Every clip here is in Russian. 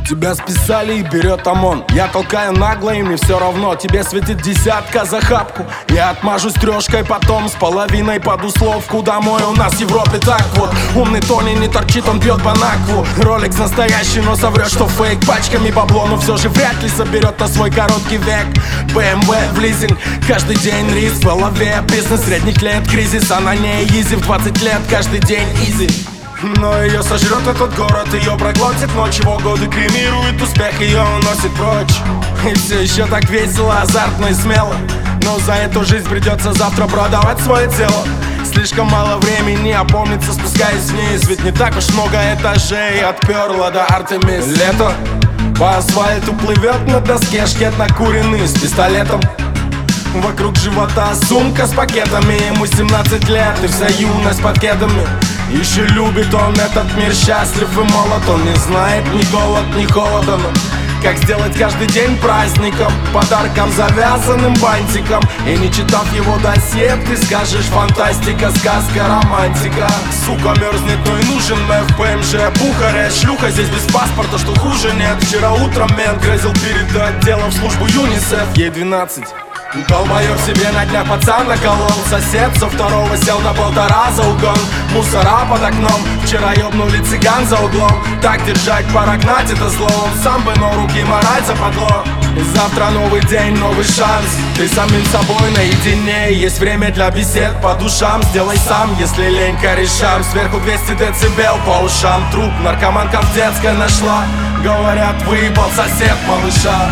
Тебя списали и берет ОМОН. Я толкаю нагло, и мне все равно. Тебе светит десятка за хапку. Я отмажусь трешкой потом, с половиной под условку домой. У нас в Европе так вот. Умный Тони не торчит, он бьет по накву. Ролекс настоящий, но соврет, что фейк. Пачками бабло, но все же вряд ли соберет на свой короткий век. BMW в лизинг, каждый день риск. В голове бизнес средних лет, кризис. А на ней изи в 20 лет, каждый день изи. Но ее сожрет этот город, ее проглотит ночь. Его годы кремирует успех, ее уносит прочь. И все еще так весело, азартно и смело. Но за эту жизнь придется завтра продавать свое тело. Слишком мало времени опомниться, спускаясь вниз. Ведь не так уж много этажей от Перла до Артемис. Лето, по асфальту плывет на доске шкет накуренный с пистолетом. Вокруг живота сумка с пакетами. Ему 17 лет и вся юность под кедами. Еще любит он этот мир, счастлив и молод. Он не знает ни голод, ни холода, но как сделать каждый день праздником, подарком, завязанным бантиком. И не читав его досье, ты скажешь: фантастика, сказка, романтика. Сука мерзнет, но и нужен в ПМЖ Бухарест. Шлюха здесь без паспорта, что хуже нет. Вчера утром мент грозил передать дело в службу ЮНИСЕФ. Ей 12. Долбоёб себе на днях пацан наколол. Сосед со второго сел на 1,5 за угон. Мусора под окном, вчера ёбнули цыган за углом. Так держать, пора гнать это зло. Он сам бы, но руки морать западло. И завтра новый день, новый шанс. Ты самим собой наедине. Есть время для бесед по душам. Сделай сам, если лень, корешам. Сверху 200 децибел по ушам. Труп наркоманка в детской нашла. Говорят, выебал сосед малыша.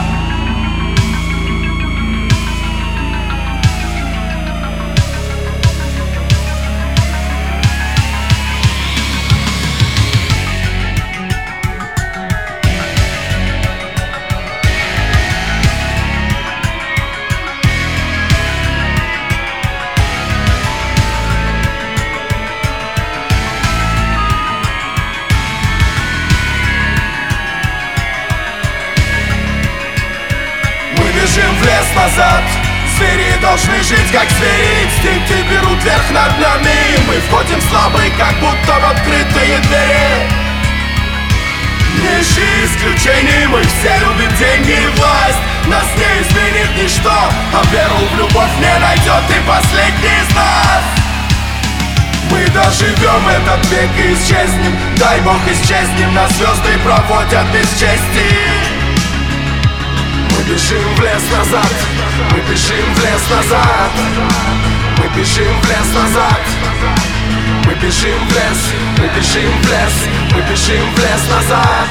Бежим в лес назад. Звери должны жить как звери. Инстинкты берут верх над нами. Мы входим слабые, как будто в открытые двери. Не ищи исключений. Мы все любим деньги и власть. Нас не изменит ничто, а веру в любовь не найдет и последний из нас. Мы доживем этот век и исчезнем. Дай Бог исчезнем. Нас звезды проводят без чести. Мы бежим в лес назад. Мы бежим в лес назад. Мы бежим в лес назад. Мы бежим в лес. Мы бежим в лес. Мы бежим в лес назад.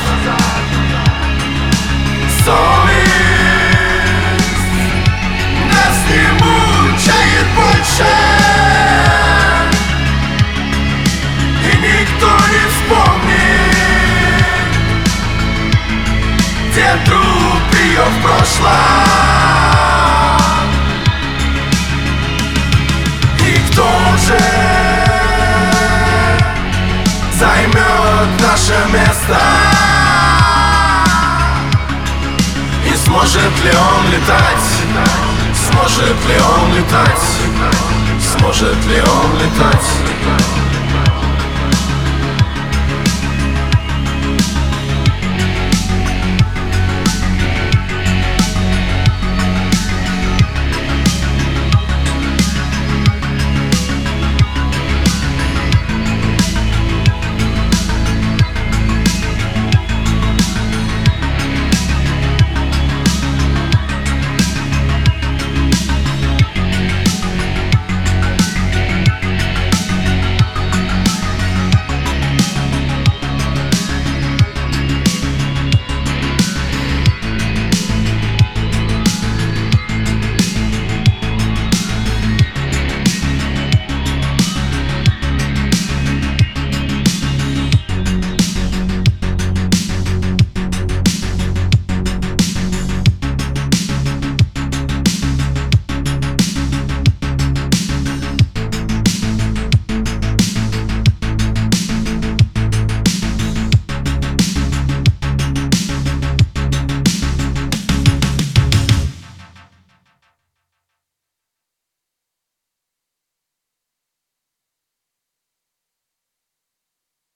Совесть нас не мучает больше. И никто не вспомнит, где труп ее в прошлом. И кто же займет наше место? И сможет ли он летать? Сможет ли он летать? Сможет ли он летать?